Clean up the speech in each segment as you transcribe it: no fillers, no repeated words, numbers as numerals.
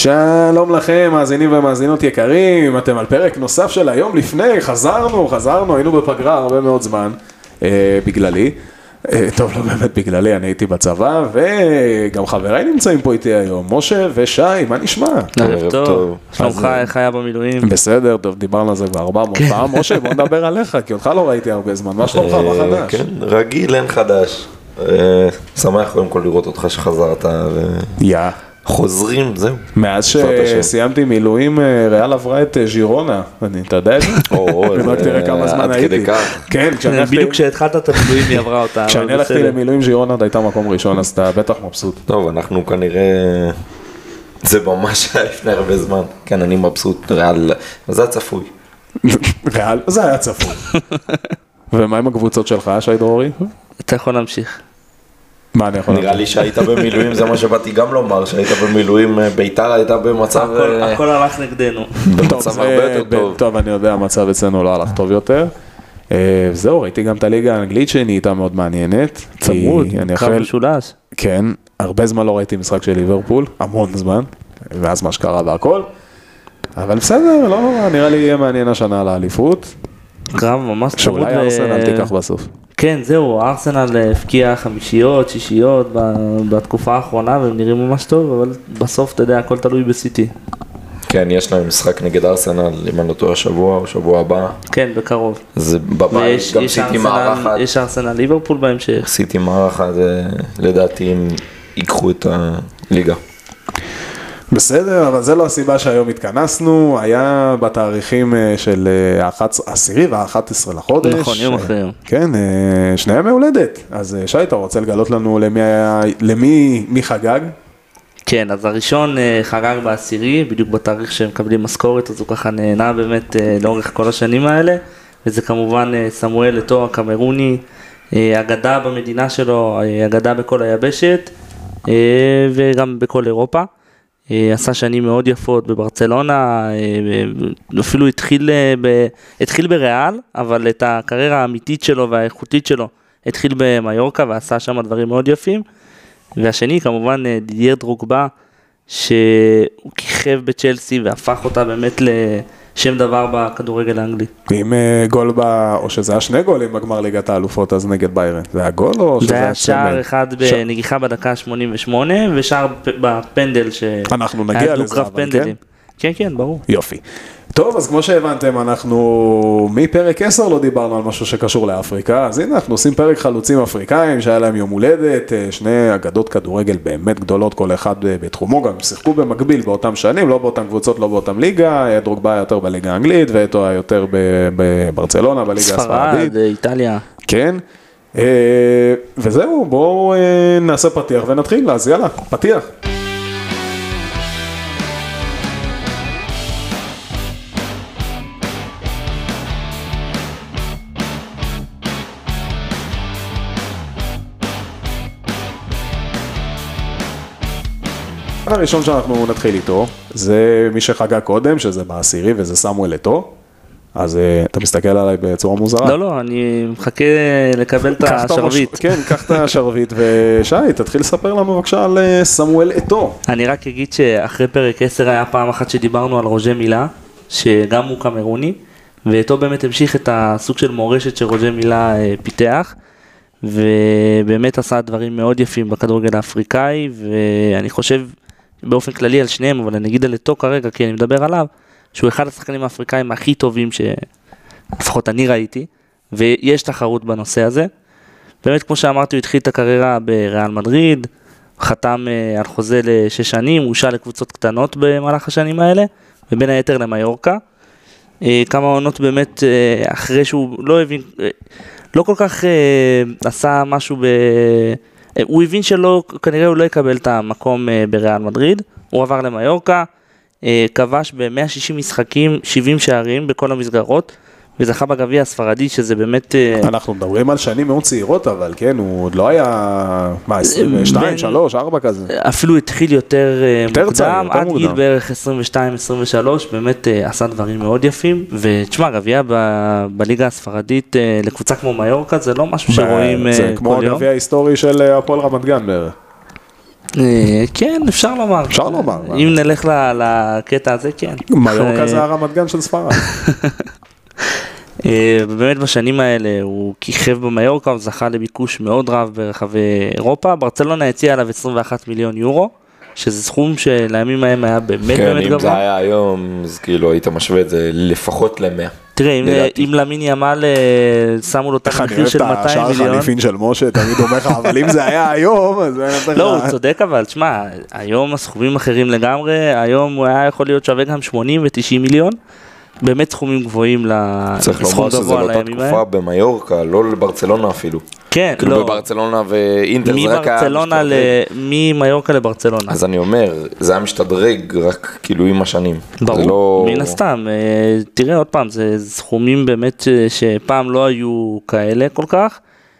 שלום לכם, מאזינים ומאזינות יקרים, אתם על פרק נוסף של היום לפני, חזרנו, היינו בפגרה הרבה מאוד זמן, בגללי, טוב, לא באמת בגללי, אני הייתי בצבא, וגם חבריי נמצאים פה איתי היום, משה ושי, מה נשמע? ערב טוב, שלומך, איך היה במילואים? בסדר, טוב, דיברנו על זה כבר 400 פעם, משה, בוא נדבר עליך, כי אותך לא ראיתי הרבה זמן, מה שלומך, מה חדש? כן, רגיל, אין חדש, שמח קודם כל לראות אותך שחזרת, חוזרים, זהו. מאז שסיימתי מילואים, ריאל עברה את ז'ירונה, אתה יודע את זה? רק תראה כמה זמן הייתי. כן, בדיוק כשהתחלת את המילואים היא עברה אותה. כשאני הלכתי למילואים ז'ירונה, הייתה מקום ראשון, אז אתה בטח מבסוט. טוב, אנחנו כנראה, זה ממש היה לפני הרבה זמן. כן, אני מבסוט, ריאל, זה היה צפוי. ריאל, זה היה צפוי. ומה עם הקבוצות שלך, שי דרורי? אתה יכול להמשיך. מה אני יכול? נראה לי שהיית במילואים, זה מה שבאתי גם לומר, שהיית במילואים, ביתר הייתה במצב... הכל הלך נגדנו. במצב הרבה יותר טוב. טוב, אני יודע, המצב אצלנו לא הלך טוב יותר. זהו, ראיתי גם את הליגה האנגלית שנהייתה מאוד מעניינת. צמוד, קרב משולש. כן, הרבה זמן לא ראיתי משחק של ליברפול, המון זמן, ואז מה שקרה והכל. אבל בסדר, לא, נראה לי יהיה מעניין השנה על האליפות. קרב ממש צמוד. שאולי ארסנל תיקח בסוף. כן, זהו, ארסנל הפקיע חמישיות, שישיות בתקופה האחרונה, והם נראים ממש טוב, אבל בסוף, אתה יודע, הכל תלוי בסיטי. כן, יש להם משחק נגד ארסנל, אם אני לא טועה השבוע או שבוע הבא. כן, בקרוב. זה בבית, גם סיטי מארחת. יש ארסנל ליברפול בהמשך. סיטי מארחת, לדעתי, הם ייקחו את הליגה. בסדר, אבל זה לא הסיבה שהיום התכנסנו, היה בתאריכים של 10 וה-11 לחודש. נכון, יום אחרי יום. כן, שניהם מהולדת. אז שי, אתה רוצה לגלות לנו מי חגג? כן, אז הראשון חגג ב10, בדיוק בתאריך שהם מקבלים משכורת, אז הוא ככה נהנה באמת לאורך כל השנים האלה, וזה כמובן סמואל אתו הקמרוני, אגדה במדינה שלו, אגדה בכל היבשת, וגם בכל אירופה. עשה שנים מאוד יפות בברצלונה, אפילו התחיל בריאל, אבל את הקריירה האמיתית שלו והאיכותית שלו התחיל במיורקה ועשה שם דברים מאוד יפים. והשני כמובן דידייר דרוגבה, שהוא כיכב בצ'לסי והפך אותה באמת לשם דבר בכדורגל האנגלי. עם גול או שזה היה 2 גולים בגמר ליגת האלופות אז נגד ביירן, זה היה גול או שזה היה שער אחד בנגיחה בדקה 88 ושער בפנדל אנחנו נגיע לזה, אבל כן? כן, כן, ברור. יופי. טוב, אז כמו שהבנתם, אנחנו מפרק 10 לא דיברנו על משהו שקשור לאפריקה, אז הנה אנחנו עושים פרק חלוצים אפריקאים שהיה להם יום הולדת, 2 אגדות כדורגל באמת גדולות, כל אחד בתחומו, גם שיחקו במקביל באותם שנים, לא באותם קבוצות, לא באותם ליגה, דרוגבה היה יותר בליגה האנגלית, ואתו היה יותר בברצלונה, בליגה הספרדית. ספרד, איטליה. כן, וזהו, בואו נעשה פתיח ונתחיל, אז יאללה, פתיח. הראשון שאנחנו נתחיל איתו, זה מי שחגג קודם, שזה ב10 וזה סמואל אתו, אז אתה מסתכל עליי בצורה מוזרה. לא, אני מחכה לקבל את השרביט. כן, קח את השרביט, ושי, תתחיל לספר לנו בבקשה על סמואל אתו. אני רק אגיד שאחרי פרק 10 היה פעם אחת שדיברנו על רוג'ה מילה, שגם הוא קמרוני, ואתו באמת המשיך את הסוג של מורשת שרוג'ה מילה פיתח, ובאמת עשה דברים מאוד יפים בכדורגל האפריקאי, ואני חושב באופן כללי על שניהם, אבל אני אגיד על אתו כרגע, כי אני מדבר עליו, שהוא אחד השחקנים האפריקאים הכי טובים שלפחות אני ראיתי, ויש תחרות בנושא הזה. באמת, כמו שאמרתי, הוא התחיל את הקריירה בריאל מדריד, חתם על חוזה ל6 שנים, הוא הושאל לקבוצות קטנות במהלך השנים האלה, ובין היתר למיורקה. כמה עונות באמת, אחרי שהוא לא הבין, לא כל כך עשה משהו הוא הבין כנראה הוא לא יקבל את המקום בריאל מדריד, הוא עבר למיורקה, כבש ב-160 משחקים, 70 שערים בכל המסגרות, וזכה בגביע הספרדי, שזה באמת... אנחנו מדברים על שנים מאוד צעירות, אבל כן, הוא עוד לא היה, 22, 3, 4 כזה. אפילו התחיל יותר מוקדם, עד גיל בערך 22, 23, באמת עשה דברים מאוד יפים, ותשמע, גביע בליגה הספרדית לקבוצה כמו מיורקה, זה לא משהו שרואים כל יום. זה כמו הגביע ההיסטורי של הפועל רמת גן בערך. כן, אפשר לומר. אפשר לומר. אם נלך לקטע הזה, כן. מיורקה זה הרמת גן של ספרד. באמת בשנים האלה הוא כיכב במיורקה, הוא זכה לביקוש מאוד רב ברחבי אירופה. ברצלונה הציעה עליו 21 מיליון יורו, שזה סכום שלימים ההם היה באמת כן, באמת אם גבוה. זה היה היום, אז כאילו היית משווה את זה לפחות ל-100. תראה, אם למין ימל שמו לו את המחיר של 200 מיליון. איך אני אוהב את השער חליפין של משה, תמיד אומר לך, אבל אם זה היה היום, אז זה היה נתן לך. לא, הוא צודק אבל, תשמע, היום הסכומים אחרים לגמרי, היום הוא היה יכול להיות שווה גם 80 ו-90 מיליון. באמת סכומים גבוהים לסכום גבוה לימים האלה. צריך לומר שזה באותה תקופה במיורקה, לא לברצלונה אפילו. כן, כאילו לא. בברצלונה ואינטר זה רק היה משתדרג. ממיורקה לברצלונה. אז אני אומר, זה היה משתדרג רק כאילו עם השנים. ברור, מן הסתם. תראה עוד פעם, זה סכומים באמת שפעם לא היו כאלה כל כך.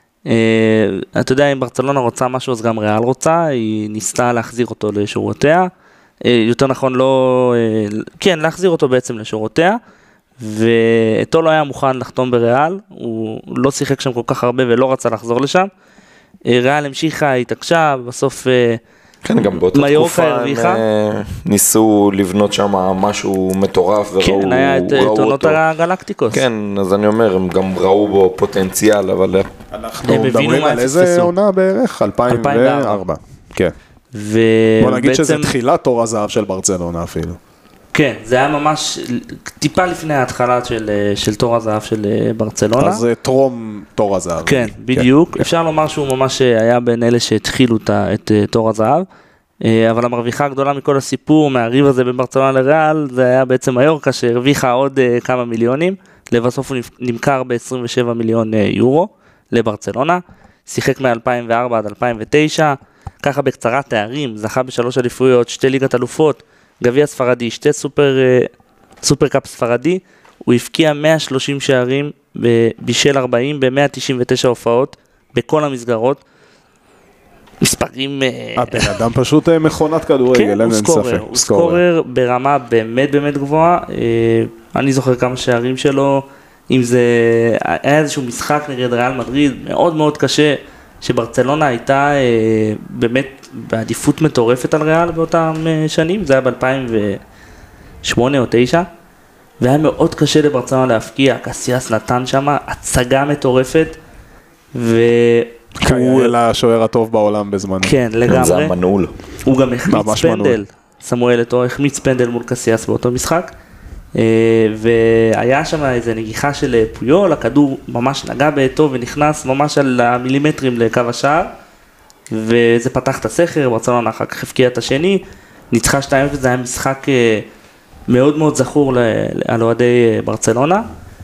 אתה יודע, אם ברצלונה רוצה משהו, אז גם ריאל רוצה, היא ניסתה להחזיר אותו לשורותיה. יותר נכון לא, כן, להחזיר אותו בעצם לשורותיה, ואתו לא היה מוכן לחתום בריאל, הוא לא שיחק שם כל כך הרבה ולא רצה לחזור לשם. ריאל המשיכה, התעקשה, בסוף כן, גם באותה תקופה הם ניסו לבנות שם משהו מטורף וראו אותו. כן, היה את עונות הגלקטיקוס. כן, אז אני אומר, הם גם ראו בו פוטנציאל, אבל אנחנו מדברים על איזה עונה בערך? 2004. כן. בוא נגיד שזה תחילת תור הזהב של ברצלונה אפילו. כן, זה היה ממש טיפה לפני ההתחלה של תור הזהב של ברצלונה. אז זה טרום תור הזהב. כן, בדיוק. אפשר לומר שהוא ממש היה בין אלה שהתחילו את תור הזהב, אבל המרוויחה הגדולה מכל הסיפור, מהריב הזה בין ברצלונה לריאל, זה היה בעצם מיורקה שהרוויחה עוד כמה מיליונים, לבסוף הוא נמכר ב-27 מיליון יורו לברצלונה, שיחק מ-2004 עד 2009, ככה בקצרה תארים, זכה ב3 אליפויות, 2 ליגת אלופות, גביע ספרדי, 2 סופר קאפ ספרדי, הוא הפקיע 130 שערים, בישל 40 ב-199 הופעות, בכל המסגרות, מספרים... הבן אדם פשוט מכונת כדורגל, אין ספק. הוא סקורר ברמה באמת באמת גבוהה, אני זוכר כמה שערים שלו, אם זה היה איזשהו משחק נגד ריאל מדריד, מאוד מאוד קשה, שברצלונה הייתה באמת בעדיפות מטורפת על ריאל באותם שנים, זה היה ב-2008 או 2009, והיה מאוד קשה לברצלונה להפקיע, קסיאס נתן שם הצגה מטורפת, קייל השוער הטוב בעולם בזמנו. כן, לגמרי. זה המנעול. הוא גם החמיץ פנדל, סמואל אתו החמיץ פנדל מול קסיאס באותו משחק, והיה שם איזו נגיחה של פויול, הכדור ממש נגע באתו ונכנס ממש על המילימטרים לקו השער, וזה פתח את הסכר, ברצלונה אחר כך הפקיע את השני, ניצחה 2-0, זה היה משחק מאוד מאוד זכור על אוהדי ברצלונה,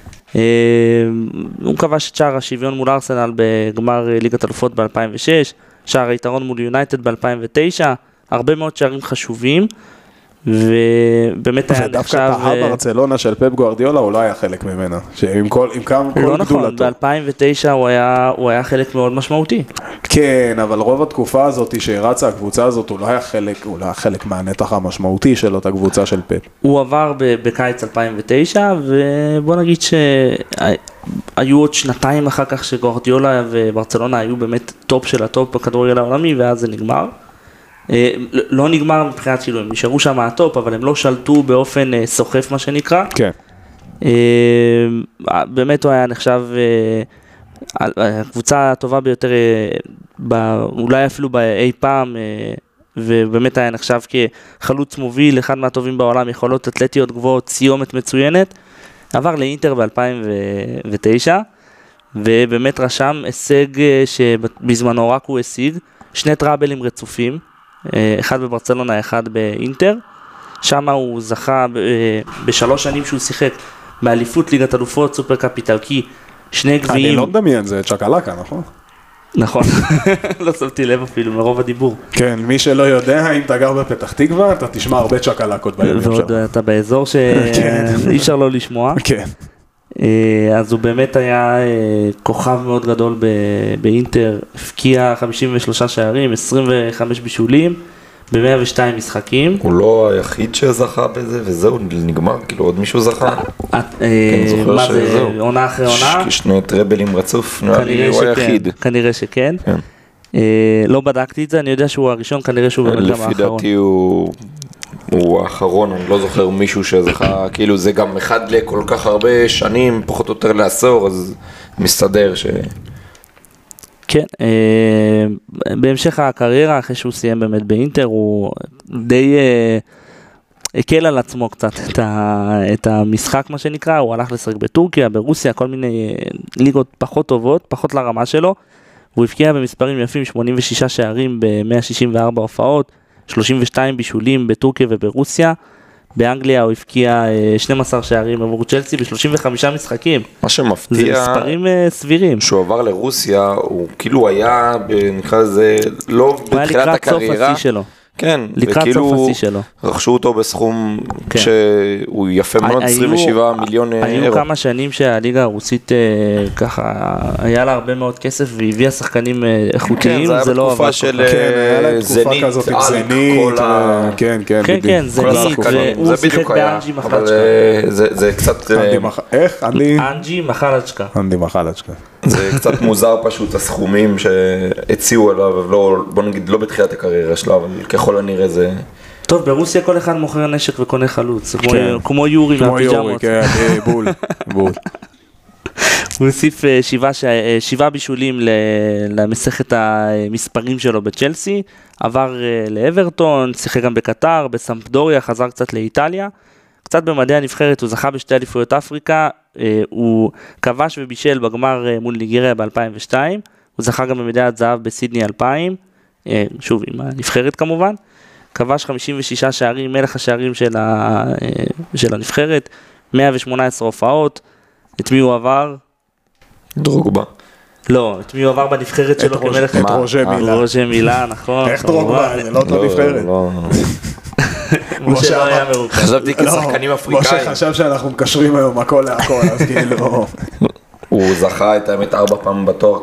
הוא כבש את שער השוויון מול ארסנל בגמר ליגת אלופות ב-2006, שער היתרון מול יונייטד ב-2009, הרבה מאוד שערים חשובים, ובאמת היה נחשב... ודווקא ברצלונה של פפ גוארדיולה הוא לא היה חלק ממנה, שעם כל גדולתו. לא נכון, ב-2009 הוא היה חלק מאוד משמעותי. כן, אבל רוב התקופה הזאת שהרצה הקבוצה הזאת, הוא לא היה חלק מהנתח המשמעותי של אותה קבוצה של פפ. הוא עבר בקיץ 2009, ובוא נגיד שהיו עוד שנתיים אחר כך שגוארדיולה וברצלונה היו באמת טופ של הטופ בכדורגל העולמי, ואז זה נגמר. לא נגמר מבחינת כאילו, הם נשארו שם הטופ, אבל הם לא שלטו באופן סוחף מה שנקרא. כן. באמת הוא היה נחשב הקבוצה הטובה ביותר, אולי אפילו באי פעם, ובאמת היה נחשב כחלוץ מוביל, אחד מהטובים בעולם, יכולות אתלטיות גבוהות, סיומת מצוינת, עבר לאינטר ב-2009, ובאמת רשם הישג שבזמנו רק הוא השיג, 2 טראבלים רצופים, אחד בברצלונה, אחד באינטר, שם הוא זכה ב3 שנים שהוא שיחק באליפות ליגת אלופות, סופר קאפ איטלקי, 2 גביעים. אני לא מדמיין, זה צ'קלקה, נכון? נכון, לא שמתי לב אפילו מרוב הדיבור. כן, מי שלא יודע, אם אתה גר בפתח תקווה, אתה תשמע הרבה צ'קלקות בימים שם. ועוד אתה באזור שאי אפשר לא לשמוע. כן. אז הוא באמת היה כוכב מאוד גדול באינטר, הפקיע 53 שערים, 25 בישולים, ב-102 משחקים. הוא לא היחיד שזכה בזה, וזהו, נגמר, כאילו עוד מישהו זכה. מה זה, עונה אחרי עונה? 2 טראבלים רצוף, הוא היחיד. כנראה שכן. לא בדקתי את זה, אני יודע שהוא הראשון, כנראה שהוא באמת גם האחרון. לפי דעתי הוא האחרון, אני לא זוכר מישהו שזכה, כאילו זה גם אחד לכל כך הרבה שנים, פחות או יותר לעשור, אז מסתדר ש... כן, בהמשך הקריירה, אחרי שהוא סיים באמת באינטר, הוא די הקל על עצמו קצת את המשחק, מה שנקרא, הוא הלך לשחק בטורקיה, ברוסיה, כל מיני ליגות פחות טובות, פחות לרמה שלו, והוא הבקיע במספרים יפים, 86 שערים ב-164 הופעות, 32 בישולים בטורקיה וברוסיה, באנגליה הוא הבקיע 12 שערים עבור צ'לסי ב-35 משחקים. מה שמפתיע, זה מספרים סבירים. כשהוא עבר לרוסיה, הוא כאילו היה, נקרא לזה, לא בתחילת הקריירה. לקראת סוף השיא שלו. כן, לקראת סוף השיא שלו. רכשו אותו בסכום שהוא יפה מאוד, 27 מיליון אירו. היו כמה שנים שהליגה הרוסית ככה, היה לה הרבה מאוד כסף והביאה שחקנים איכותיים, זה לא עבר. כן, היה להם תקופה כזאת עם זנית, כן, כן, זנית, והוא שיחק באנג'י מחלצ'קה. זה קצת... איך? אנג'י מחלצ'קה. אנג'י מחלצ'קה. זה קצת מוזר פשוט, הסכומים שהציעו עליו, בוא נגיד לא בתחילת הקריירה שלו, אבל ככל הנראה זה... טוב, ברוסיה כל אחד מוכר נשק וקונה חלוץ, כמו יורי מהפיג'מות. כן, בול. הוא הוסיף 7 בישולים למסכת המספרים שלו בצ'לסי, עבר לאברטון, שיחק גם בקטר, בסמפדוריה, חזר קצת לאיטליה, קצת במדעי הנבחרת, הוא זכה בשתי אליפויות אפריקה, הוא כבש ובישל בגמר מול ניגריה ב-2002, הוא זכה גם במדליית זהב בסידני 2000, שוב עם הנבחרת כמובן, כבש 56 שערים, מלך השערים של הנבחרת, 118 הופעות, את מי הוא עבר? דרוגבה. לא, את מי הוא עבר בנבחרת שלו כמלך... את רוז'ה מילה. רוז'ה מילה, נכון. איך דרוגבה? זה לא אותו נבחרת. משה לא היה מרוכז. חשבתי כשחקנים אפריקאים. משה חשב שאנחנו מקשרים היום הכל להכל, אז כאילו... הוא זכה את האמת 4 פעם בתואר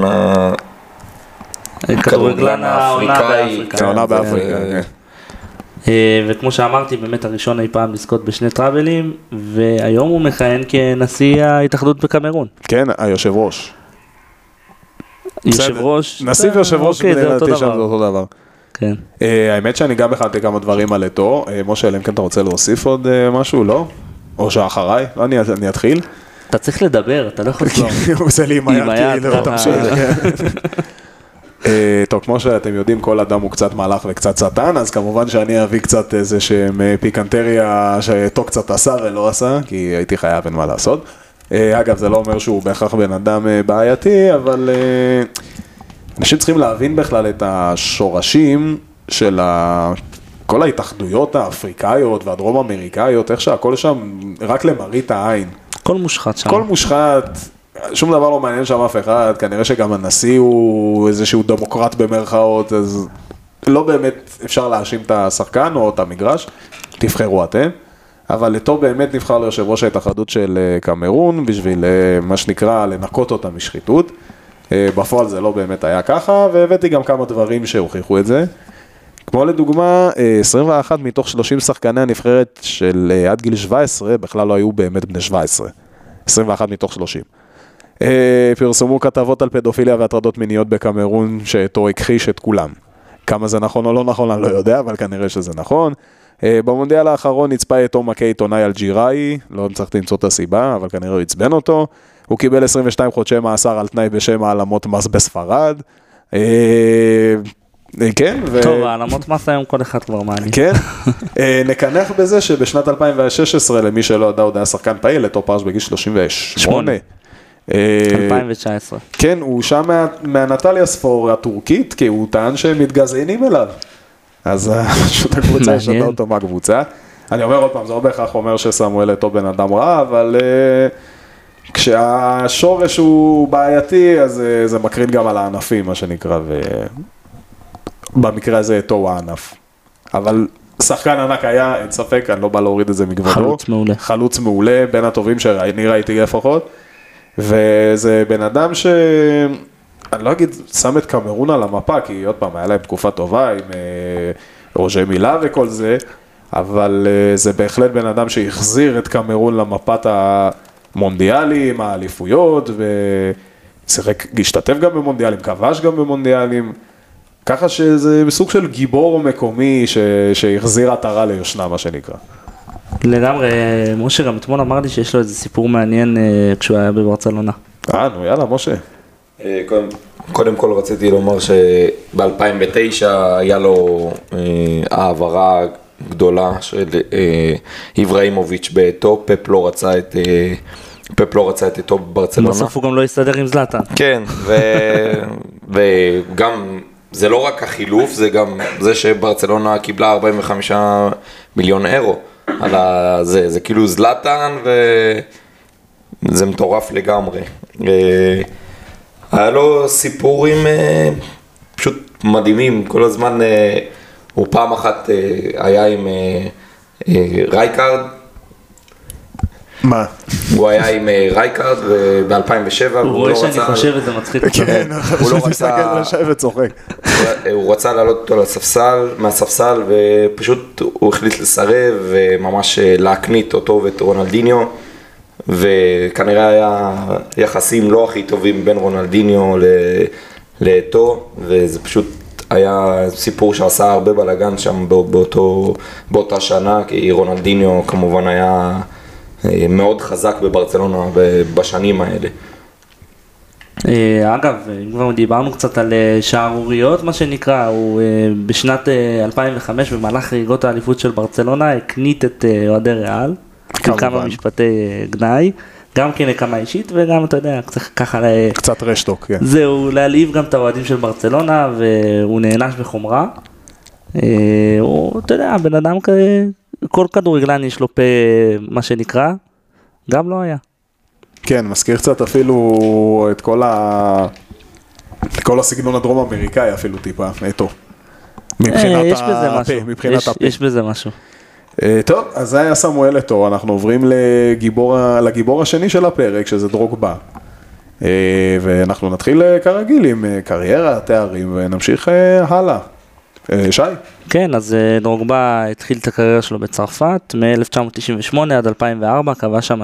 כדורגלן האפריקאי. העונה באפריקה, כן. וכמו שאמרתי, באמת הראשון אי פעם לזכות בשני טראבלים, והיום הוא מכהן כנשיא ההתאחדות בקמרון. כן, היושב ראש. יושב ראש? נשיא ויושב ראש לדעתי שם זה אותו דבר. כן. האמת שאני גם הכנתי כמה דברים על אתו. משה, אלא אם כן אתה רוצה להוסיף עוד משהו, לא? או שאחריי? לא, אני אתחיל. אתה צריך לדבר, אתה לא יכול לסלום. הוא עושה לי עם היד, כאילו, תמשיך. טוב, כמו שאתם יודעים, כל אדם הוא קצת מלאך וקצת שטן, אז כמובן שאני אביא קצת איזה שהם פיקנטריה שאתו קצת עשה ולא עשה, כי הייתי חייב, אין מה לעשות. אגב, זה לא אומר שהוא בהכרח בן אדם בעייתי, אבל אנשים צריכים להבין בכלל את השורשים של כל ההתאחדויות האפריקאיות והדרום אמריקאיות, איך שהכל שם רק למראית העין. כל מושחת שם. כל מושחת, שום דבר לא מעניין שם אף אחד, כנראה שגם הנשיא הוא איזשהו דמוקרט במרכאות, אז לא באמת אפשר להאשים את השחקן או את המגרש, תבחרו אתם. אבל אתו באמת נבחר ליושב ראש ההתאחדות של קמרון, בשביל מה שנקרא לנקות אותה משחיתות. בפועל זה לא באמת היה ככה, והבאתי גם כמה דברים שהוכיחו את זה. כמו לדוגמה, 21 מתוך 30 שחקני הנבחרת של עד גיל 17, בכלל לא היו באמת בני 17. 21 מתוך 30. פרסמו כתבות על פדופיליה והטרדות מיניות בקמרון, שאתו הכחיש את כולם. כמה זה נכון או לא נכון, אני לא יודע, אבל כנראה שזה נכון. במונדיאל האחרון נצפה אתו מכה עיתונאי אלג'יראי, לא צריך למצוא את הסיבה, אבל כנראה הוא הצבן אותו. הוא קיבל 22 חודשי מאסר על תנאי בשם העלמות מס בספרד. כן. טוב, העלמות מס היום כל אחד כבר מעניין. כן. נקנח בזה שבשנת 2016, למי שלא יודע, עוד היה שחקן פעיל, אתו פרש בגיל 38. 2019. כן, הוא שם מהנטליה ספור הטורקית, כי הוא טען שהם מתגזענים אליו. אז פשוט הקבוצה ישדה אותו מהקבוצה. אני אומר עוד פעם, זה לא בהכרח אומר שסמואל אתו בן אדם רע, אבל כשהשורש הוא בעייתי, אז זה מקרין גם על הענפים, מה שנקרא, ובמקרה הזה אתו הוא הענף. אבל שחקן ענק היה, אין ספק, אני לא בא להוריד את זה מגבודו. חלוץ מעולה. חלוץ מעולה, בין הטובים שאני ראיתי לפחות. וזה בן אדם ש... אני לא אגיד, שם את קמרון על המפה, כי עוד פעם, היה להם תקופה טובה עם רוז'ה מילה וכל זה, אבל זה בהחלט בן אדם שהחזיר את קמרון למפת המונדיאלים, האליפויות, השתתף גם במונדיאלים, כבש גם במונדיאלים, ככה שזה סוג של גיבור מקומי שהחזיר עטרה ליושנה, מה שנקרא. לגמרי, משה גם אתמול אמר לי שיש לו איזה סיפור מעניין כשהוא היה בברצלונה. נו יאללה, משה. קודם כל רציתי לומר שב-2009 היה לו העברה גדולה של איברהימוביץ' באתו, פפ לא רצה את אתו בברצלונה. בסוף הוא גם לא יסתדר עם זלאטן. כן, וגם זה לא רק החילוף, זה גם זה שברצלונה קיבלה 45 מיליון אירו. זה כאילו זלאטן וזה מטורף לגמרי. היה לו סיפורים פשוט מדהימים, כל הזמן הוא פעם אחת היה עם רייקארד. מה? הוא היה עם רייקארד ב-2007. הוא רואה שאני חושב וזה מצחיק אותו. כן, הוא לא רצה לשבת וצוחק. הוא רצה לעלות אותו מהספסל ופשוט הוא החליט לסרב וממש להקנית אותו ואת רונלדיניו, וכנראה היה יחסים לא הכי טובים בין רונלדיניו לאתו, וזה פשוט היה סיפור שעשה הרבה בלגן שם באותה שנה, כי רונלדיניו כמובן היה מאוד חזק בברצלונה בשנים האלה. אגב, אם כבר דיברנו קצת על שערוריות, מה שנקרא, הוא בשנת 2005 במהלך חגיגות האליפות של ברצלונה הקנית את אוהדי ריאל, כמה משפטי גנאי, גם כן נקמה אישית וגם אתה יודע, ככה קצת רשטוק, כן. זהו, להעליב גם את האוהדים של ברצלונה, והוא נענש בחומרה. הוא, אתה יודע, בן אדם כל כדורגלן יש לו פה, מה שנקרא, גם לא היה. כן, מזכיר קצת אפילו את כל הסגנון הדרום אמריקאי אפילו טיפה, אתו. יש בזה משהו. יש בזה משהו. טוב, אז זה היה סמואל אתו, אנחנו עוברים לגיבור השני של הפרק, שזה דרוגבה. ואנחנו נתחיל כרגיל עם קריירה, תארים, ונמשיך הלאה. שי? כן, אז דרוגבה התחיל את הקריירה שלו בצרפת, מ-1998 עד 2004, קבע שם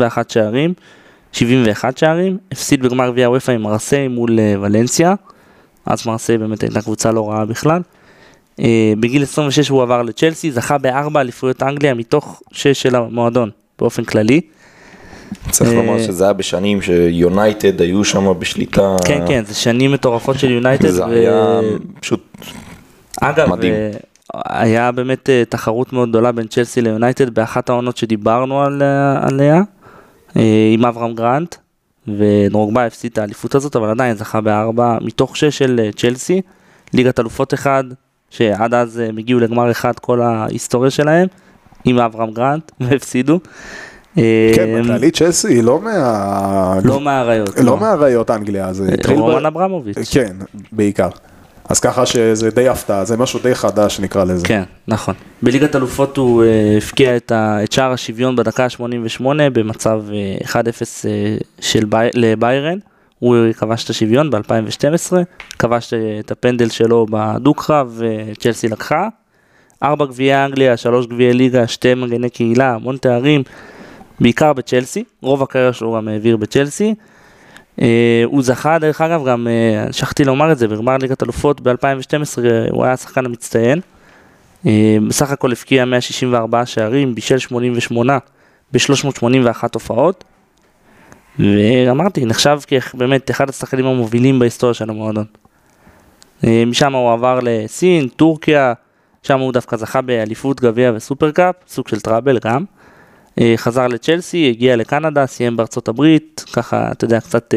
71 שערים, הפסיד בגמר גביע וופא עם מרסיי מול ולנסיה, אז מרסיי באמת הייתה קבוצה לא רעה בכלל. בגיל 26 הוא עבר לצ'לסי, זכה ב4 אליפויות אנגליה מתוך 6 של המועדון, באופן כללי. צריך לומר שזה היה בשנים שיונייטד היו שם בשליטה. כן, כן, זה שנים מטורפות של יונייטד. זה היה פשוט מדהים. אגב, היה באמת תחרות מאוד גדולה בין צ'לסי ליונייטד באחת העונות שדיברנו עליה, עם אברהם גרנט, ודרוגבה הפסיד את האליפות הזאת, אבל עדיין זכה ב4 מתוך 6 של צ'לסי, ליגת אלופות אחד, שעד אז הם הגיעו לגמר אחד כל ההיסטוריה שלהם, עם אברהם גרנט, והפסידו. כן, בכללי צ'לסי היא לא מהאריות. לא מהאריות אנגליה. רומן אברמוביץ'. כן, בעיקר. אז ככה שזה די הפתעה, זה משהו די חדש נקרא לזה. כן, נכון. בליגת אלופות הוא הפקיע את שער השוויון בדקה ה-88 במצב 1-0 לביירן. הוא כבש את השוויון ב-2012, כבש את הפנדל שלו בדוקרה וצ'לסי לקחה. 4 גביעי אנגליה, 3 גביעי ליגה, 2 מגני קהילה, המון תארים, בעיקר בצ'לסי, רוב הקריירה שלו גם העביר בצ'לסי. הוא זכה דרך אגב גם, שכחתי לומר את זה, בגמר ליגת אלופות ב-2012 הוא היה השחקן המצטיין, בסך הכל הפקיע 164 שערים, בישל 88 ב-381 הופעות, ואמרתי, נחשב כבאמת אחד השחקנים המובילים בהיסטוריה של המועדון. משם הוא עבר לסין, טורקיה, שם הוא דווקא זכה באליפות גביע וסופרקאפ, סוג של טראבל גם. חזר לצ'לסי, הגיע לקנדה, סיים בארצות הברית, ככה, אתה יודע, קצת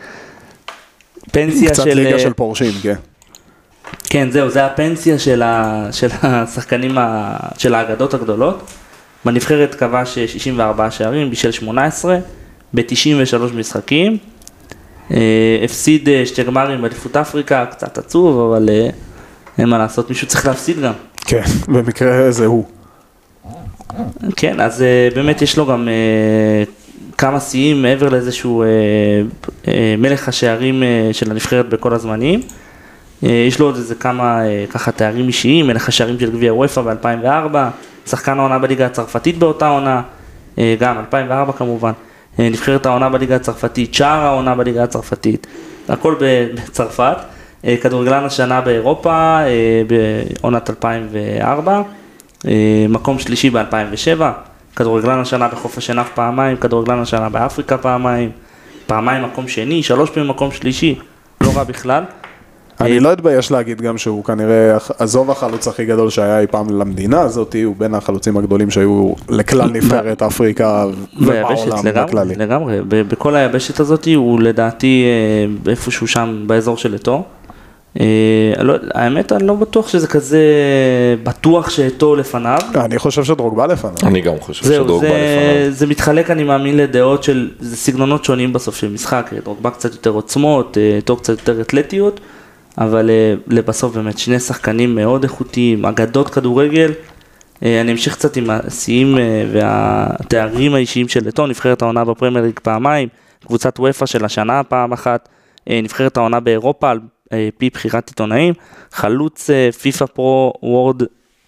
פנסיה קצת של... ליגה של פורשים, כן. כן, זהו, זה הפנסיה של השחקנים, של האגדות הגדולות. בנבחרת כבש 64 שערים, בישל 18, ב-93 משחקים. הפסיד 2 גמרים באליפות אפריקה, קצת עצוב, אבל אין מה לעשות, מישהו צריך להפסיד גם. כן, במקרה זה הוא. כן, אז באמת יש לו גם כמה שיאים מעבר לאיזשהו מלך השערים של הנבחרת בכל הזמנים. יש לו עוד איזה כמה ככה תארים אישיים, מלך השערים של גביע וופא ב-2004, שחקן העונה בליגה הצרפתית באותה עונה, גם 2004 כמובן. נבחרת העונה בליגה הצרפתית, שער העונה בליגה הצרפתית, הכל בצרפת, כדורגלן השנה באירופה, בעונת 2004, מקום שלישי ב-2007, כדורגלן השנה בחוף השנהב פעמיים, כדורגלן השנה באפריקה פעמיים מקום שני, 3 פעמים מקום שלישי, לא רע בכלל. אני לא אתבייש להגיד גם שהוא כנראה, עזוב החלוץ הכי גדול שהיה אי פעם למדינה הזאת, הוא בין החלוצים הגדולים שהיו לכלל נבחרת אפריקה ובעולם בכללי. לגמרי, בכל היבשת הזאת הוא לדעתי איפשהו שם באזור של אתו. האמת, אני לא בטוח שזה כזה בטוח שאתו לפניו. אני חושב שדרוגבה לפניו. אני גם חושב שדרוגבה לפניו. זה מתחלק, אני מאמין, לדעות של, זה סגנונות שונים בסוף של משחק, דרוגבה קצת יותר עוצמות, אתו קצת יותר אתלטיות, אבל לבסוף באמת שני שחקנים מאוד איכותיים, אגדות כדורגל. אני אמשיך קצת עם השיאים והתארים האישיים של אתו, נבחרת העונה בפרמייר ליג פעמיים, קבוצת וופא של השנה פעם אחת, נבחרת העונה באירופה על פי בחירת עיתונאים, חלוץ פיפא פרו וורד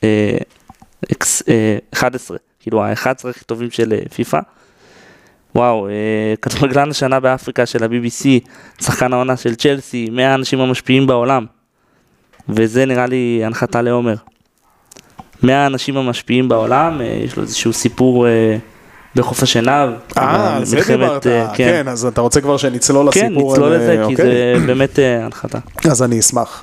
11, כאילו ה-11 הכי טובים של פיפא. וואו, כדורגלן השנה באפריקה של ה-BBC, שחקן העונה של צ'לסי, 100 האנשים המשפיעים בעולם, וזה נראה לי הנחתה לעומר. 100 האנשים המשפיעים בעולם, יש לו איזשהו סיפור בחוף השנהב. זה דיברת, כן, אז אתה רוצה כבר שנצלול לסיפור? כן, נצלול לזה, כי זה באמת הנחתה. אז אני אשמח.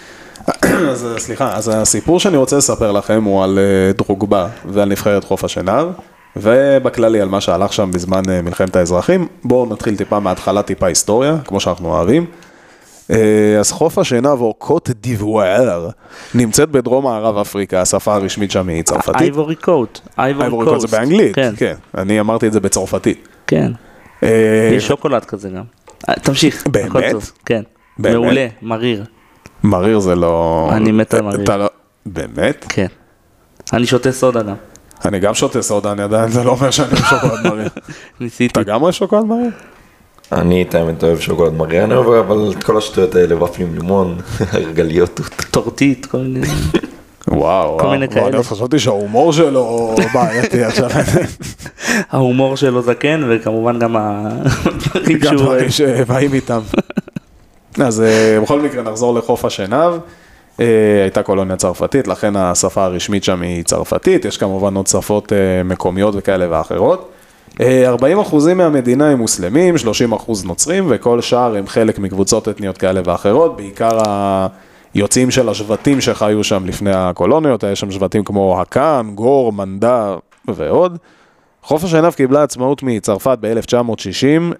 אז סליחה, אז הסיפור שאני רוצה לספר לכם הוא על דרוגבה ועל נבחרת חוף השנהב, ובכללי על מה שהלך שם בזמן מלחמת האזרחים. בואו נתחיל טיפה מההתחלה, טיפה היסטוריה, כמו שאנחנו אוהבים. אז חוף השנהב או קוט דיבואר נמצאת בדרום מערב אפריקה, השפה הרשמית שם היא צרפתית. אייבורי קוט. אייבורי קוט זה באנגלית, כן. אני אמרתי את זה בצרפתית. כן. יש שוקולד כזה גם. תמשיך. באמת? כן. מעולה, מריר. מריר זה לא... אני מת על מריר. באמת? כן. אני שותה סודה גם. אני גם שותה סודה, אני עדיין, זה לא אומר שאני אוהב שוקולד מריר. ניסיתי. אתה גם אוהב שוקולד מריר? אני את האמת אוהב שוקולד מריר, אני אוהב אבל את כל השטויות האלה, ופלים לימון, הרגליות. טורטית, כל מיני... וואו, אני חשבתי שההומור שלו בעייתי עכשיו. ההומור שלו זקן, וכמובן גם הדברים שבאים איתם. אז בכל מקרה נחזור לחוף השנהב. הייתה קולוניה צרפתית, לכן השפה הרשמית שם היא צרפתית, יש כמובן עוד שפות מקומיות וכאלה ואחרות. 40% מהמדינה הם מוסלמים, 30% נוצרים, וכל שאר הם חלק מקבוצות אתניות כאלה ואחרות, בעיקר היוצאים של השבטים שחיו שם לפני הקולוניות, יש שם שבטים כמו הקאן, גור, מנדה ועוד. חוף השנהב קיבלה עצמאות מצרפת ב-1960,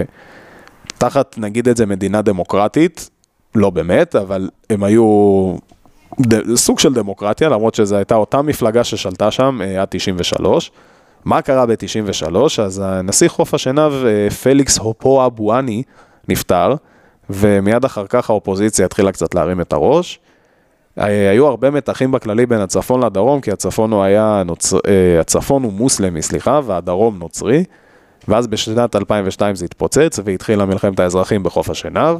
תחת, נגיד את זה, מדינה דמוקרטית, לא באמת, אבל הם היו סוג של דמוקרטיה, למרות שזו הייתה אותה מפלגה ששלטה שם עד 93. מה קרה ב-93? אז הנשיא חוף השנהב, פליקס הופו אבואני, נפטר, ומיד אחר כך האופוזיציה התחילה קצת להרים את הראש. היו הרבה מתחים בכללי בין הצפון לדרום, כי הצפון הוא מוסלמי, והדרום נוצרי, ואז בשנת 2002 זה התפוצץ, והתחילה מלחמת האזרחים בחוף השנהב.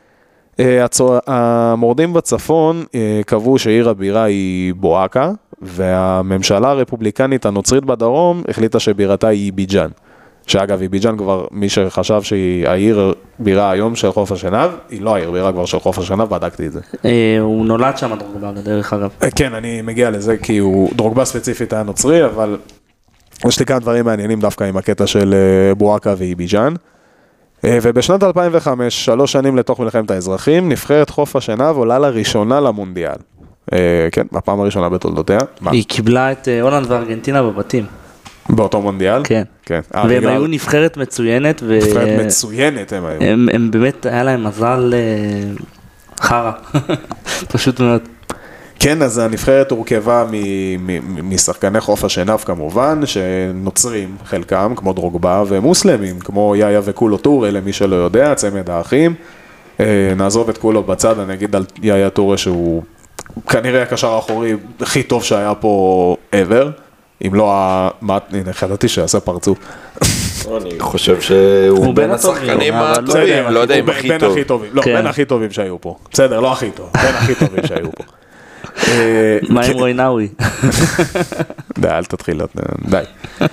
המורדים בצפון קבעו שעיר הבירה היא בואקה, והממשלה הרפובליקנית הנוצרית בדרום החליטה שבירתה היא איביג'אן. שאגב, איביג'אן כבר, מי שחשב שהיא העיר בירה היום של חוף השנהב, היא לא העיר בירה כבר של חוף השנהב, בדקתי את זה. הוא נולד שם דרוגבה, דרך אגב. כן, אני מגיע לזה, כי דרוגבה ספציפית היה נוצרי, אבל יש לי כאן דברים מעניינים דווקא עם הקטע של בואקה ואיביג'אן. ובשנת 2005, 3 שנים לתוך מלחמת האזרחים, נבחרת חוף השנהב עולה לראשונה למונדיאל. כן, בפעם הראשונה בתולדותיה. היא קיבלה את הולנד וארגנטינה בבתים. באותו מונדיאל? כן. והם היו נבחרת מצוינת. נבחרת מצוינת הם היו. הם באמת, היה להם מזל חרה. פשוט מאוד. כן, אז הנבחרת הורכבה משחקני חוף השנהב כמובן, שנוצרים חלקם, כמו דרוגבה, ומוסלמים, כמו יאיה וקולו טורה, למי שלא יודע, צמד האחים. נעזוב את קולו בצד, אני אגיד על יאיה טורה שהוא כנראה הקשר האחורי הכי טוב שהיה פה ever, אם לא, הנה, חדתי שיעשה פרצוף. אני חושב שהוא בין השחקנים הטובים, לא יודע אם הכי טוב. לא, בין הכי טובים שהיו פה. בסדר, לא הכי טוב, בין הכי טובים שהיו פה. מה עם רוי נאווי? די, אל תתחיל, די.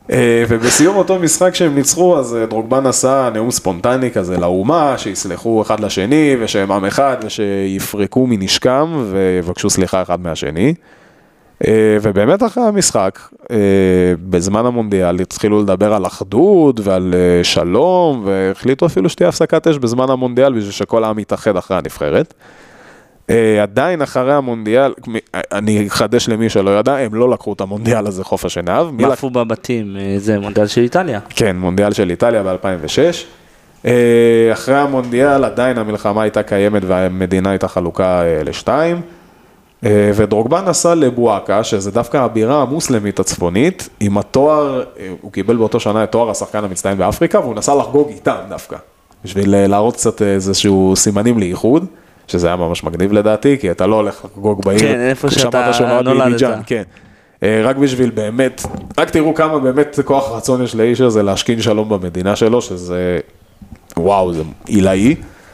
ובסיום אותו משחק שהם ניצחו, אז דרוגבה נשא נאום ספונטני כזה לאומה, שיסלחו אחד לשני, ושהם עם אחד, ושיפרקו מנשקם, ויבקשו סליחה אחד מהשני. ובאמת אחרי המשחק, בזמן המונדיאל, התחילו לדבר על אחדות ועל שלום, והחליטו אפילו שתהיה הפסקת אש בזמן המונדיאל, בשביל שכל העם יתאחד אחרי הנבחרת. עדיין אחרי המונדיאל, אני אחדש למי שלא ידע, הם לא לקחו את המונדיאל הזה חוף השנהב. עפו בבתים, זה מונדיאל של איטליה. כן, מונדיאל של איטליה ב-2006. אחרי המונדיאל עדיין המלחמה הייתה קיימת והמדינה הייתה חלוקה לשתיים. ודרוגבה נסע לבואקה, שזה דווקא הבירה המוסלמית הצפונית, עם התואר, הוא קיבל באותו שנה את תואר השחקן המצטיין באפריקה, והוא נסע לחגוג איתם דווקא, בשביל להראות קצת איזשהו סימנים לייחוד. שזה היה ממש מגניב לדעתי, כי אתה לא הולך לחגוג בעיר. כן, איפה שאתה נולדת. כן, רק בשביל באמת, רק תראו כמה באמת כוח רצון יש לאיש הזה להשכין שלום במדינה שלו, שזה, וואו, זה עילאי.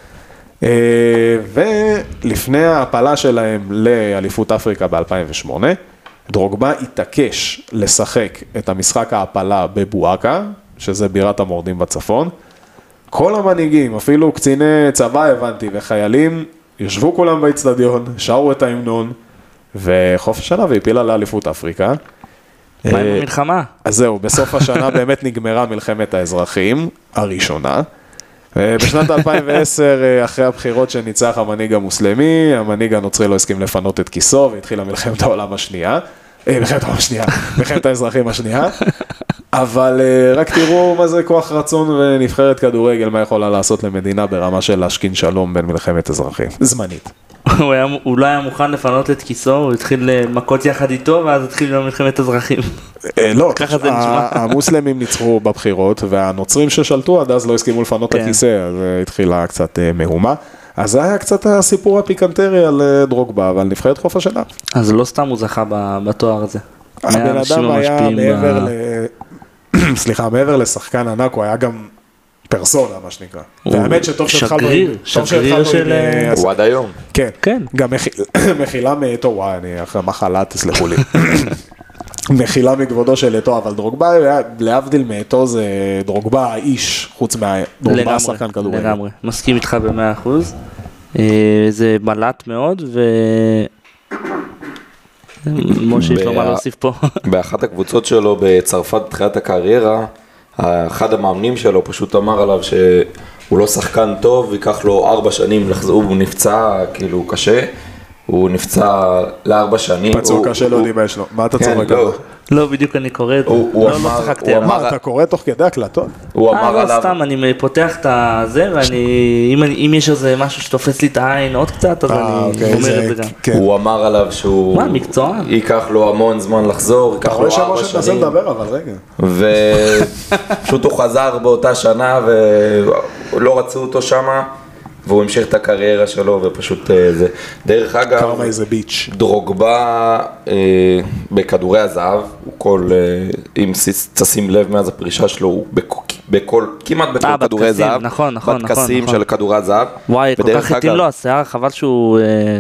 ולפני ההפלה שלהם לאליפות אפריקה ב-2008, דרוגבה התעקש לשחק את המשחק ההפלה בבואקה, שזה בירת המורדים בצפון. כל המנהיגים, אפילו קציני צבא הבנתי וחיילים, ישבו כולם באצטדיון, שרו את ההמנון, וחוף השנה והפילה לאליפות אפריקה. מה עם המלחמה? אז זהו, בסוף השנה באמת נגמרה מלחמת האזרחים הראשונה. בשנת 2010, אחרי הבחירות שניצח המנהיג המוסלמי, המנהיג הנוצרי לא הסכים לפנות את כיסו, והתחילה מלחמת העולם השנייה. מלחמת האזרחים השנייה. אבל רק תראו מה זה כוח רצון ונבחרת כדורגל, מה יכולה לעשות למדינה ברמה של להשכין שלום בין מלחמת אזרחים. זמנית. הוא לא היה מוכן לפנות את כיסו, הוא התחיל מכות יחד איתו, ואז התחיל מלחמת אזרחים. לא, המוסלמים ניצחו בבחירות, והנוצרים ששלטו עד אז לא הסכימו לפנות את הכיסא, אז התחילה קצת מהומה. אז זה היה קצת הסיפור הפיקנטרי על דרוגבה, ועל נבחרת חוף השנה. אז לא סתם הוא זכה בתואר הזה. הבן אדם היה מעבר לשחקן ענק, הוא היה גם פרסונה, מה שנקרא. והאמת שטוב שהתחלנו... שגריר של... הוא עד היום. כן. גם מחילה מאתו, וואי, אני אחרי מחלה, תסלחו לי. מחילה מכבודו של אתו, אבל דרוגבה, להבדיל מאתו, זה דרוגבה האיש, חוץ מהדרוגבה השחקן כדורגל. לגמרי, מסכים איתך ב100%. זה בלט מאוד, משה, יש לו מה להוסיף פה. באחת הקבוצות שלו בצרפת בתחילת הקריירה, אחד המאמנים שלו פשוט אמר עליו שהוא לא שחקן טוב, ייקח לו 4 שנים לחזור, הוא נפצע כאילו קשה, הוא נפצע ל4 שנים. פצוע קשה לא דיבש לו, מה אתה צורק עליו? לא, בדיוק אני קורא את זה, לא צחקתי עליו. אתה קורא תוך כדי הקלטות? לא, סתם, אני פותח את זה, ואם יש איזה משהו שתופס לי את העין עוד קצת, אז אני אומר את זה גם. הוא אמר עליו שהוא... מה, מקצוען? ייקח לו המון זמן לחזור, ייקח לו 4 שנים. אתה רואה שמשה מנסה לדבר, אבל רגע. ופשוט הוא חזר באותה שנה, ולא רצו אותו שמה. והוא המשיך את הקריירה שלו, ופשוט זה. דרך אגב, קרמה איזה ביץ'. דרוגבה בכדורי הזהב, הוא כל, אם תשים לב מאז הפרישה שלו, הוא כמעט בכל כדורי זהב. נכון. בטקסים של כדורי הזהב. וואי, כל כך התאים לו, השיער, חבל שהוא...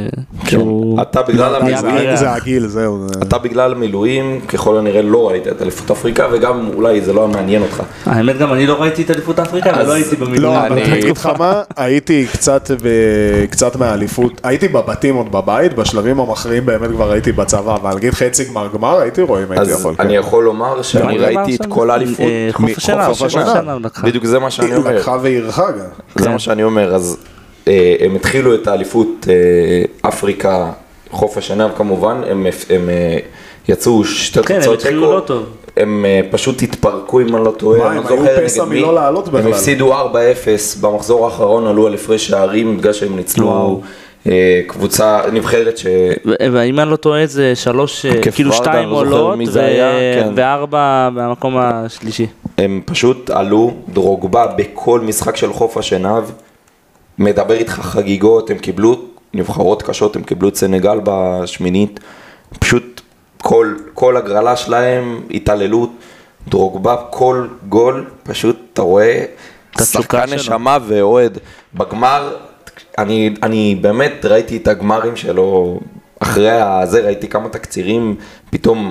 אתה בגלל המילואים, זה הגיל, זהו. אתה בגלל המילואים, ככל הנראה לא ראית את אליפות אפריקה, וגם אולי זה לא מעניין אותך. האמת גם אני לא ראיתי את אליפות אפריקה, ולא הייתי במילואים. לא, אבל אני אגיד לך מה, הייתי קצת מהאליפות, הייתי בבתים עוד בבית, בשלבים המכריעים באמת כבר הייתי בצבא, אבל נגיד חצי גמר הייתי רואה אם הייתי יכול. אז אני יכול לומר שאני ראיתי את כל האליפות. חוף השנה. בדיוק זה מה שאני אומר. לקחה ועירכה גם. זה מה שאני אומר, אז הם התחילו את האליפות אפריקה, חוף השנה כמובן, הם יצאו 2 תוצאות תיקו. הם פשוט התפרקו אם אני לא טועה, הם היו פסע מלא לעלות בכלל. הם הפסידו 4-0, במחזור האחרון עלו על הפרש שערים, בגלל שהם ניצלו קבוצה נבחרת ש... ואם אני לא טועה זה 3, כאילו 2 עולות ו4 במקום השלישי. הם פשוט עלו, דרוגבה בכל משחק של חוף השנהב, מדבר איתך חגיגות, הם קיבלו נבחרות קשות, הם קיבלו את סנגל בשמינית, פשוט כל הגרלה שלהם, התעללות, דרוגבה, כל גול, פשוט אתה רואה, שחקן נשמה ואוהד. בגמר, אני באמת ראיתי את הגמרים שלו, אחרי הזה ראיתי כמה תקצירים, פתאום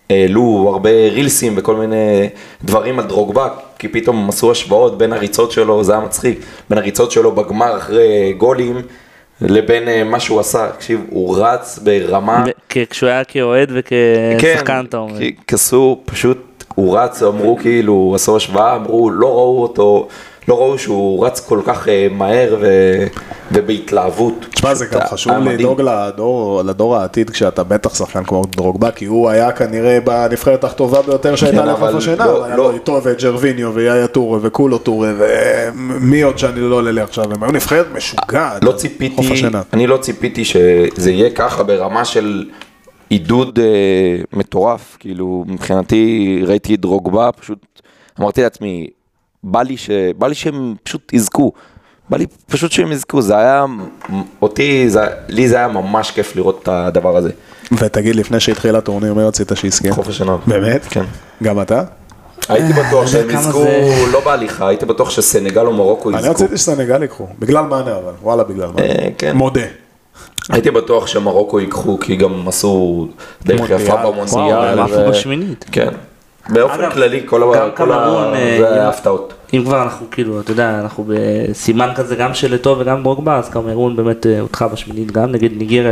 העלו הרבה רילסים וכל מיני דברים על דרוגבה, כי פתאום הם עשו השוואות בין הריצות שלו, זה היה מצחיק, בין הריצות שלו בגמר אחרי גולים, לבין מה שהוא עשה. תקשיב, הוא רץ ברמה... כשהוא היה כאוהד וכשחקן, אתה אומר. כן, כסו, פשוט הוא רץ, אמרו כאילו, עשו השוואה, אמרו, לא ראו אותו, לא ראו שהוא רץ כל כך מהר ובהתלהבות. תשמע, זה גם חשוב לדאוג לדור העתיד, כשאתה בטח שחקן כמו דרוגבה, כי הוא היה כנראה בנבחרת הכתובה ביותר שהייתה לחוף השנה, היה לו איתו וג'רוויניו ויאיה טורה וכולו טורה, ומי עוד שאני לא עולה לי עכשיו, הם היו נבחרת משוגעת. אני לא ציפיתי שזה יהיה ככה ברמה של עידוד מטורף, כאילו מבחינתי ראיתי את דרוגבה, פשוט אמרתי לעצמי, בא לי שהם פשוט יזכו, בא לי פשוט שהם יזכו, זה היה, לי זה היה ממש כיף לראות את הדבר הזה. ותגיד, לפני שהתחיל הטורניר, מי רצית שיזכה? חוף השנה. באמת? כן. גם אתה? הייתי בטוח שהם יזכו, לא בהליכה, הייתי בטוח שסנגל או מרוקו יזכו. אני רציתי שסנגל ייקחו, בגלל מענה אבל, וואלה בגלל מענה. מודה. הייתי בטוח שמרוקו ייקחו, כי גם עשו דרך יפה במונדיאל. הם עפו בשמינית. כן. באופן כללי, כל זה ההפתעות. אם כבר אנחנו כאילו, אתה יודע, אנחנו בסימן כזה גם של אתו וגם דרוגבה, אז קמרון באמת הותחה בשמינית גם, נגד ניגריה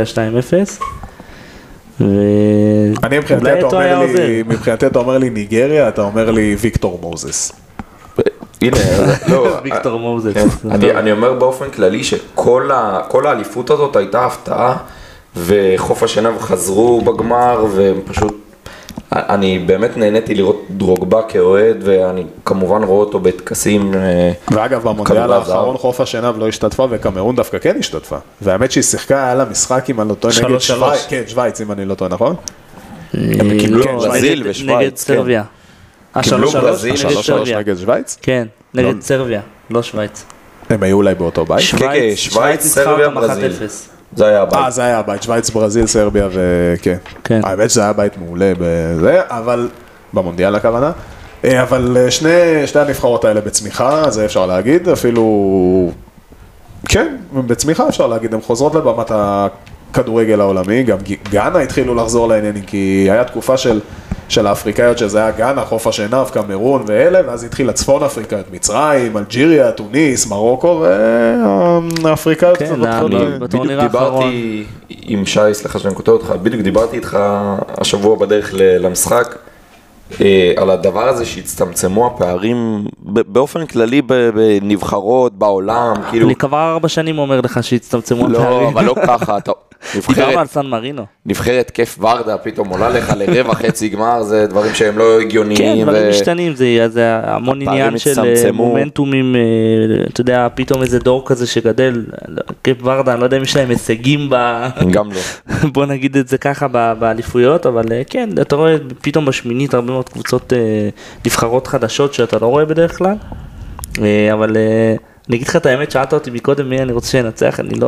2-0. אני מבחינתי אתה אומר לי ניגריה, אתה אומר לי ויקטור מוזס. הנה, לא. ויקטור מוזס. אני אומר באופן כללי שכל האליפות הזאת הייתה הפתעה, וחוף השנה חזרו בגמר, והם פשוט... אני באמת נהניתי לראות דרוגבה כאוהד, ואני כמובן רואה אותו בתקסים. ואגב, במונדיאל האחרון חוף השנב לא השתתפה, וקמרון דווקא כן השתתפה. והאמת שהיא שיחקה, היה לה משחק אם אני לא טועה נגד שווייץ. כן, שווייץ אם אני לא טועה, נכון? הם קיבלו ברזיל ושווייץ. נגד סרביה. קיבלו ברזיל נגד שווייץ? כן, נגד סרביה, לא שווייץ. הם היו אולי באותו בית? כן, שווייץ, סרביה, ברזיל. זה היה הבית. זה היה הבית, שווייץ, ברזיל, סרביה וכן. האמת שזה היה בית מעולה בזה, אבל במונדיאל הכוונה. אבל שני הנבחרות האלה בצמיחה, זה אפשר להגיד, אפילו, כן, בצמיחה אפשר להגיד, הן חוזרות לבמת הכדורגל העולמי, גם גאנה התחילו לחזור לעניינים, כי היה תקופה של האפריקאיות, שזה היה גאנה, חוף השנהב, קמרון ואלה, ואז התחילה צפון אפריקאיות, מצרים, אלג'יריה, טוניס, מרוקו, והאפריקאיות קצת מתחילות. בדיוק דיברתי עם שי, סליחה שאני כותב אותך, בדיוק דיברתי איתך השבוע בדרך למשחק, על הדבר הזה שהצטמצמו הפערים באופן כללי בנבחרות, בעולם, כאילו... אני כבר 4 שנים אומר לך שהצטמצמו הפערים. לא, אבל לא ככה, אתה... דיברנו על סן מרינו. נבחרת כיף ורדה, פתאום עולה לך לרבע חצי גמר, זה דברים שהם לא הגיוניים. כן, דברים משתנים, זה המון עניין של מומנטומים, אתה יודע, פתאום איזה דור כזה שגדל, כיף ורדה, אני לא יודע אם יש להם הישגים גם לא. בוא נגיד את זה ככה באליפויות, אבל כן, אתה רואה פתאום בשמינית הרבה מאוד קבוצות נבחרות חדשות שאתה לא רואה בדרך כלל, אבל אני אגיד לך את האמת, שאלת אותי מקודם מי אני רוצה שנצח, אני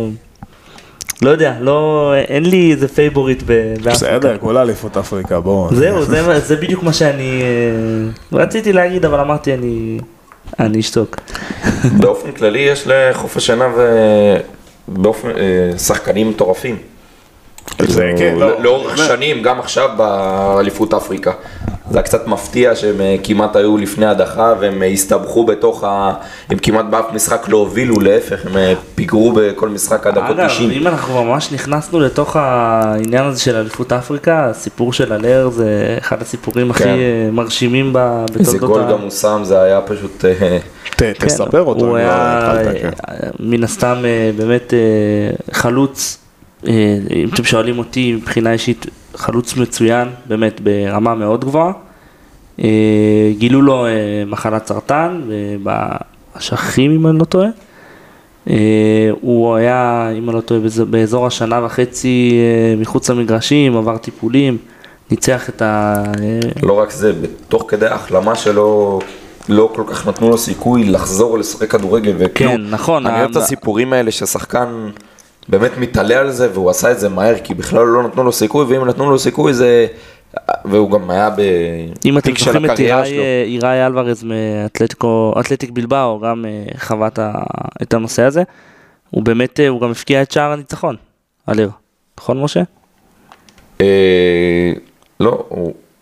לא יודע, אין לי איזה פייבוריט באפריקה. בסדר, כל אליפות אפריקה, בואו. זהו, זה בדיוק מה שאני רציתי להגיד, אבל אמרתי אני אשתוק. באופן כללי יש לחוף השנה שחקנים מטורפים. לאורך שנים, גם עכשיו באליפות אפריקה. זה היה קצת מפתיע שהם כמעט היו לפני הדחה והם הסתבכו הם כמעט באף משחק לא הובילו, להפך, הם פיגרו בכל משחק עד דקות 90. אגב, אם אנחנו ממש נכנסנו לתוך העניין הזה של אליפות אפריקה, הסיפור של אלר זה אחד הסיפורים הכי מרשימים בתולדות. איזה גול גם הוא שם, זה היה פשוט... תספר אותו. הוא היה מן הסתם באמת חלוץ, אם אתם שואלים אותי מבחינה אישית, חלוץ מצוין, באמת ברמה מאוד גבוהה. גילו לו מחלת סרטן באשכים, אם אני לא טועה. הוא היה, אם אני לא טועה, באזור 1.5 שנה מחוץ למגרשים, עבר טיפולים, ניצח את לא רק זה, בתוך כדי ההחלמה שלו, לא כל כך נתנו לו סיכוי לחזור לשחק כדורגל. כן, נכון. אני אוהב את הסיפורים האלה ששחקן באמת מתעלה על זה, והוא עשה את זה מהר, כי בכלל לא נתנו לו סיכוי, ואם נתנו לו סיכוי זה... והוא גם היה בפיק של הקריירה שלו. איראי אלוורז מאתלטיק בלבאו, גם חווה את הנושא הזה. הוא באמת, הוא גם הפקיע את שער הניצחון, אליר. נכון, משה? לא,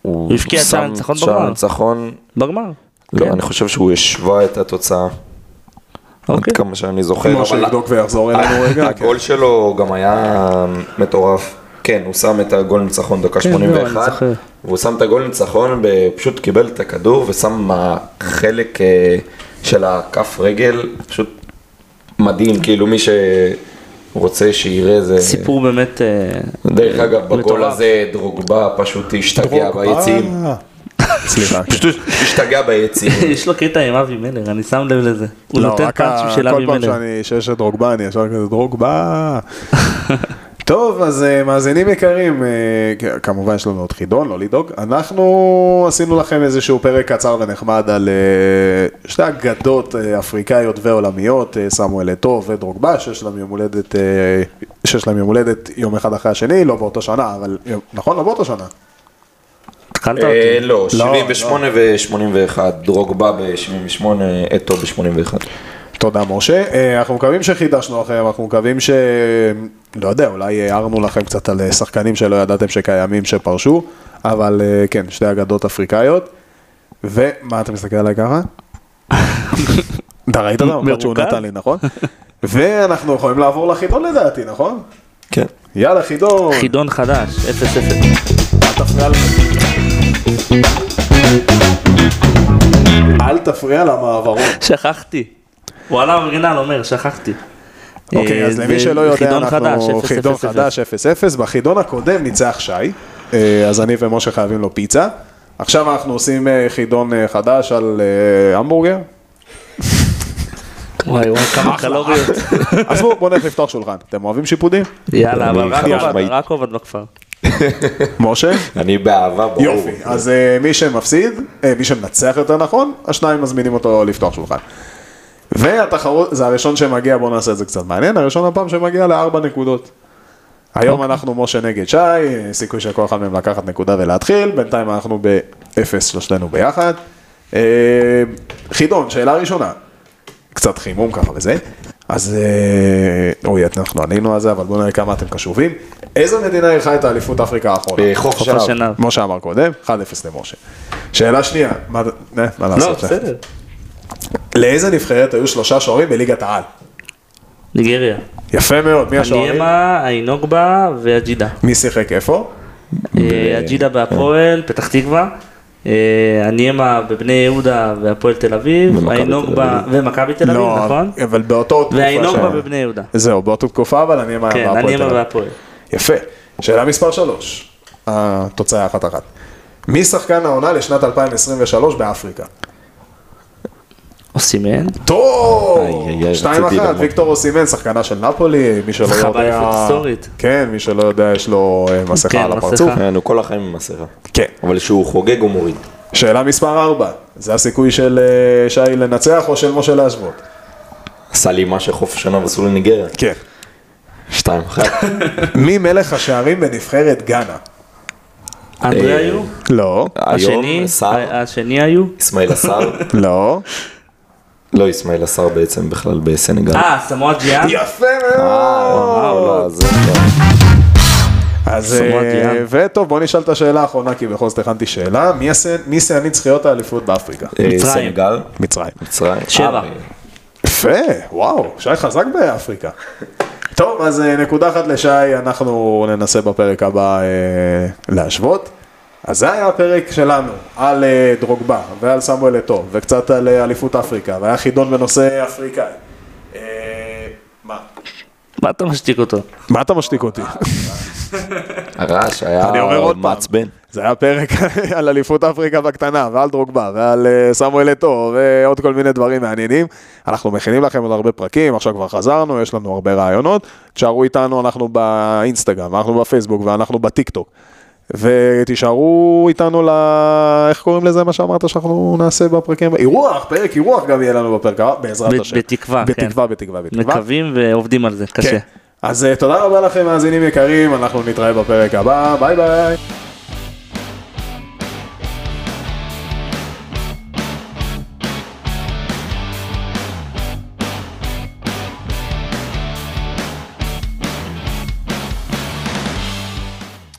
הוא הבקיע את שם הניצחון שער בגמר. ניצחון. בגמר. לא, כן. אני חושב שהוא השווה את התוצאה. עד אוקיי. כמה שאני זוכר. כמו אבל שיבדוק ויחזור אלינו רגע. כן. הגול שלו גם היה מטורף. כן, הוא שם את הגול ניצחון דקה כן, לא, אני 81, זוכר. והוא שם את הגול ניצחון, פשוט קיבל את הכדור ושם חלק של הכף רגל, פשוט מדהים, כאילו מי שרוצה שיראה זה... סיפור באמת דרך אגב, בגול מטורף. הזה דרוגבה פשוט השתגע ביציעים. סליחה. פשוט השתגע ביציעים. יש לו קטע עם אבי מלר, אני שם לב לזה. הוא לא, נותן רק פאנצ'ים של אבי כל פעם מלר. שיש את דרוגבה, אני ישר כזה דרוגבה. טוב, אז מאזינים יקרים, כמובן יש לנו עוד חידון, לא לדאוג. אנחנו עשינו לכם איזשהו פרק קצר ונחמד על שתי אגדות אפריקאיות ועולמיות, סמואל אתו ודרוגבה, שיש להם יום הולדת יום אחד אחרי השני, לא באותו שנה, אבל נכון, לא באותו שנה. התחלת אותי. לא, 78 ו-81, דרוגבה ב-78, אתו ב-81. תודה משה, אנחנו מקווים שחידשנו לכם, אנחנו מקווים לא יודע, אולי הערנו לכם קצת על שחקנים שלא ידעתם שקיימים שפרשו, אבל כן, שתי אגדות אפריקאיות, ומה אתה מסתכל עליי ככה? אתה ראית את המבט שהוא נתן לי, נכון? ואנחנו יכולים לעבור לחידון לדעתי, נכון? כן. יאללה, חידון. חידון חדש, 0-0. אל תפריע למעברות. שכחתי. וואלה, אורגינל אומר, שכחתי. אוקיי, אז זה למי שלא יודע, חידון חדש, אנחנו 0-0. חידון חדש 0-0, בחידון הקודם ניצח שי, אז אני ומשה חייבים לו פיצה, עכשיו אנחנו עושים חידון חדש על המבורגר. וואי וואי, כמה קלוריות. אז בואו נלך לפתוח שולחן, אתם אוהבים שיפודים? יאללה, אבל חד-משמעית. רק עובד בכפר. משה? אני באהבה, ברור. יופי, אז מי שמפסיד, מי שמנצח יותר נכון, השניים מזמינים אותו לפתוח שולחן. והתחרות, זה הראשון שמגיע, בואו נעשה את זה קצת מעניין, הראשון הפעם שמגיע ל4 נקודות. היום אנחנו משה נגד שי, סיכוי שכל אחד מהם לקחת נקודה ולהתחיל, בינתיים אנחנו ב-0 שלושתנו ביחד. חידון, שאלה ראשונה, קצת חימום ככה וזה, אז אוי, אנחנו ענינו על זה, אבל בואו נראה כמה אתם קשובים. איזו מדינה אירחה את האליפות אפריקה האחרונה? חוף חוף שנהב. השנהב. משה אמר קודם, 1-0 למשה. שאלה שנייה, מה לא, לעשות? בסדר. לאיזה נבחרת היו 3 שוערים בליגת העל? ניגריה. יפה מאוד, מי השוערים? הניאמה, האינוגבה והג'ידה. מי שיחק איפה? הג'ידה בהפועל, פתח תקווה. הניאמה בבני יהודה והפועל תל אביב. ומכבי האינוגבה תל ומכבי תל אביב, לא, נכון? אבל באותו תקופה. והאינוגבה בבני יהודה. זהו, באותו תקופה, אבל אני אמר כן, הניאמה והפועל. יפה. שאלה מספר 3. התוצאה 1-1. מי שחקן העונה לשנת 2023 באפריקה? אוסימן. טוב! איי, 2-1, רציתי לומר. ויקטור אוסימן, שחקנה של נפולי, מי שלא זכה יודע... באליפות היסטורית. כן, מי שלא יודע, יש לו מסכה כן, על הפרצוף. מסכה. כן, הוא כל החיים עם מסכה. כן. אבל כשהוא חוגג הוא מוריד. שאלה מספר 4, זה הסיכוי של שי לנצח או של משה להשוות? עשה לי מה שחוף השנהב עשו לניגריה. כן. 2-1. מי מלך השערים בנבחרת גאנה? אנדרי היו? לא, היום סער, השני היו? אסמאעיל אסר, לא. לא אסמאעיל אסר בעצם בכלל בסנגל. סמואל ג'יאן? יפה וואו, מאוד. לא, זה... אז, סמואל ג'יאן. וטוב, בוא נשאל את השאלה האחרונה, כי בכל זאת הכנתי שאלה. מי שיאנית זכיות האליפות באפריקה? מצרים. סנגל, מצרים. מצרים. 7. יפה, וואו, שי חזק באפריקה. טוב, אז נקודה אחת לשי, אנחנו ננסה בפרק הבא להשוות. אז זה היה הפרק שלנו, על דרוגבה ועל סמואל אתו, וקצת על אליפות אפריקה, והיה חידון בנושא אפריקאי. מה? מה אתה משתיק אותו? מה אתה משתיק אותי? הרעש אני היה אומר עוד פעם. מעצבן. זה היה פרק על אליפות אפריקה בקטנה, ועל דרוגבה, ועל סמואל אתו, ועוד כל מיני דברים מעניינים. אנחנו מכינים לכם עוד הרבה פרקים, עכשיו כבר חזרנו, יש לנו הרבה רעיונות. תשארו איתנו, אנחנו באינסטגרם, אנחנו בפייסבוק, ואנחנו בטיקטוק. ותשארו איתנו איך קוראים לזה מה שאמרת שאנחנו נעשה בפרקים? אירוח, פרק אירוח גם יהיה לנו בפרק הבא, בעזרת השם. בתקווה, כן. בתקווה. מקווים ועובדים על זה, קשה. כן. אז תודה רבה לכם מאזינים יקרים, אנחנו נתראה בפרק הבא, ביי ביי.